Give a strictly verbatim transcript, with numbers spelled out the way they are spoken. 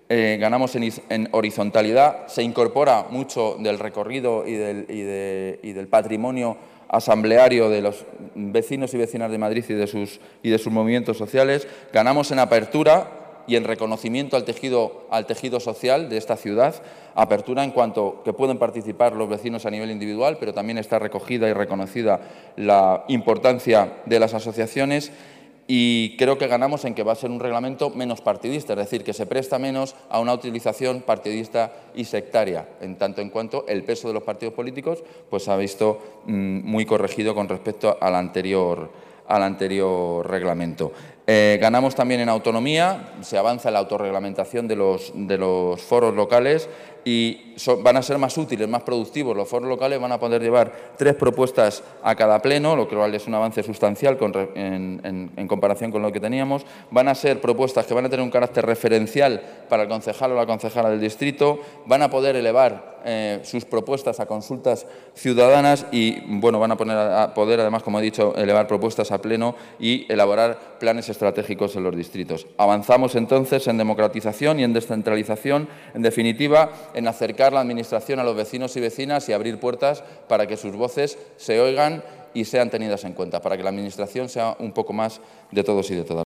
Eh, ganamos en, en horizontalidad, se incorpora mucho del recorrido y del, y de, y del patrimonio asambleario de los vecinos y vecinas de Madrid y de, sus, y de sus movimientos sociales. Ganamos en apertura y en reconocimiento al tejido, al tejido social de esta ciudad, apertura en cuanto que pueden participar los vecinos a nivel individual, pero también está recogida y reconocida la importancia de las asociaciones. Y creo que ganamos en que va a ser un reglamento menos partidista, es decir, que se presta menos a una utilización partidista y sectaria, en tanto en cuanto el peso de los partidos políticos pues, se ha visto mmm, muy corregido con respecto al anterior, al anterior reglamento. Eh, ganamos también en autonomía, se avanza en la autorreglamentación de los, de los foros locales y so, van a ser más útiles, más productivos. Los foros locales van a poder llevar tres propuestas a cada pleno, lo cual es un avance sustancial con, en, en, en comparación con lo que teníamos. Van a ser propuestas que van a tener un carácter referencial para el concejal o la concejala del distrito, van a poder elevar eh, sus propuestas a consultas ciudadanas y bueno, van a, poner a, a poder, además, como he dicho, elevar propuestas a pleno y elaborar planes estratégicos en los distritos. Avanzamos entonces en democratización y en descentralización, en definitiva, en acercar la Administración a los vecinos y vecinas y abrir puertas para que sus voces se oigan y sean tenidas en cuenta, para que la Administración sea un poco más de todos y de todas.